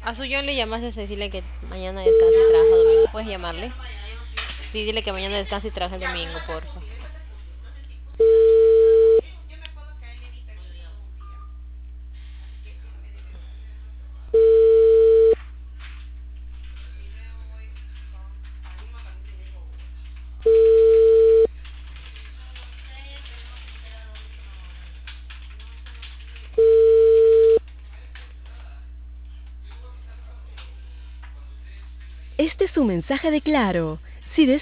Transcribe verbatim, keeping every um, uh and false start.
A su John le llamas a decirle que mañana descansa y trabaja domingo. ¿Puedes llamarle? Sí, dile que mañana descansa y trabaja el domingo, porfa. Este es un mensaje de Claro. Si deseas